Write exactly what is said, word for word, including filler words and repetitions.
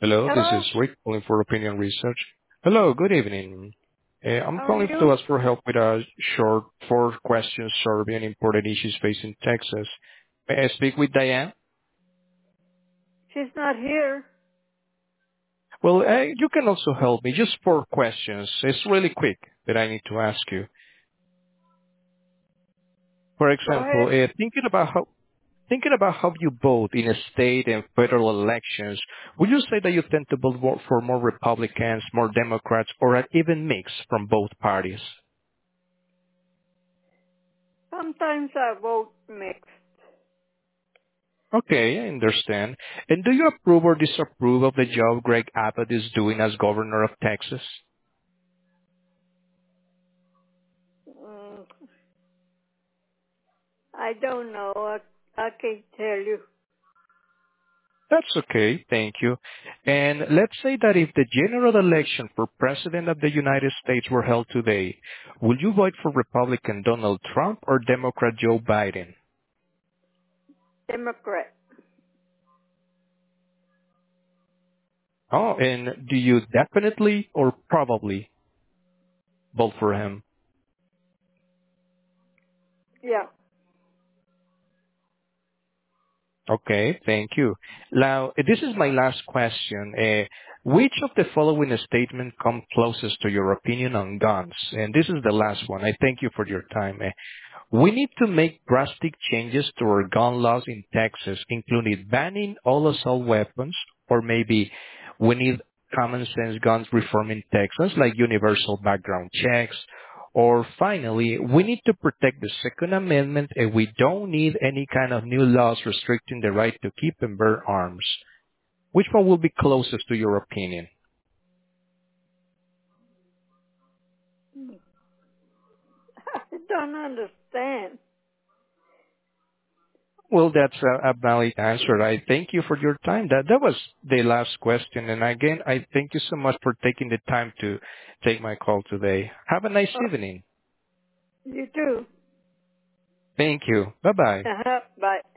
Hello, this is Hello? Rick calling for Opinion Research. Hello, good evening. Uh, I'm How are calling you? to ask for help with a short four question survey on important issues facing Texas. May I speak with Diane? She's not here. Well, uh, you can also help me. Just four questions. It's really quick that I need to ask you. For Go example, ahead. uh, thinking about how thinking about how you vote in a state and federal elections, would you say that you tend to vote for more Republicans, more Democrats, or an even mix from both parties? Sometimes I vote mixed. Okay, I understand. And do you approve or disapprove of the job Greg Abbott is doing as governor of Texas? Mm, I don't know. I, I can't tell you. That's okay, thank you. And let's say that if the general election for President of the United States were held today, would you vote for Republican Donald Trump or Democrat Joe Biden? Democrat. Oh, and do you definitely or probably vote for him? Yeah. Okay, thank you. Now, uh, this is my last question. Uh, Which of the following statements come closest to your opinion on guns? And this is the last one. I thank you for your time. Uh, We need to make drastic changes to our gun laws in Texas, including banning all assault weapons, or maybe we need common sense guns reform in Texas, like universal background checks. Or finally, we need to protect the Second Amendment and we don't need any kind of new laws restricting the right to keep and bear arms. Which one will be closest to your opinion? I don't understand. Well, that's a, a valid answer. I thank you for your time. That that was the last question. And again, I thank you so much for taking the time to take my call today. Have a nice Oh, evening. you too. Thank you. Bye bye. Uh-huh. Bye.